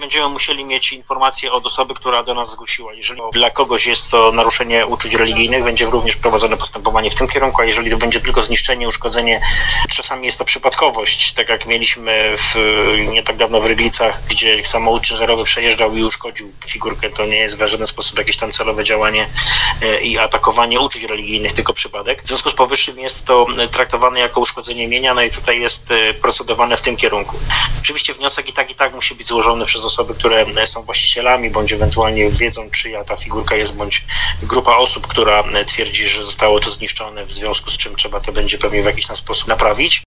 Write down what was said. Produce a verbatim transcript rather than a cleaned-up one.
będziemy musieli mieć informację od osoby, która do nas zgłosiła. Jeżeli dla kogoś jest to naruszenie uczuć religijnych, będzie również prowadzone postępowanie w tym kierunku, a jeżeli to będzie tylko zniszczenie, uszkodzenie, czasami jest to przypadkowość, tak jak mieliśmy w, nie tak dawno w Ryglicach, gdzie samochód ciężarowy przejeżdżał i uszkodził figurkę, to nie jest w żaden sposób jakieś tam celowe działanie i atakowanie uczuć religijnych, tylko przypadek. W związku z powyższym jest to traktowane jako uszkodzenie mienia, no i tutaj jest procedowane w tym kierunku. Oczywiście wniosek i tak i tak musi być złożony przez osoby, które są właścicielami, bądź ewentualnie wiedzą, czyja ta figurka jest, bądź grupa osób, która twierdzi, że zostało to zniszczone, w związku z czym trzeba to będzie pewnie w jakiś tam sposób naprawić.